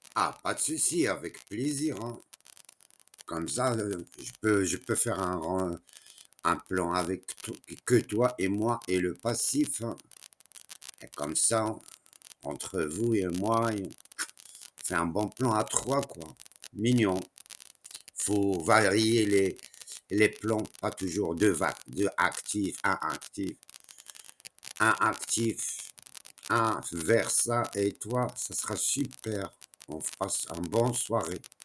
Ah, pas de souci, avec plaisir, hein. Comme ça, je peux faire un plan avec que toi et moi et le passif, hein. Et comme ça, entre vous et moi, on fait un bon plan à trois, quoi. Mignon. Faut varier les plans, pas toujours deux actifs, un actif, un vers ça, et toi, ça sera super. On passe un bon soirée.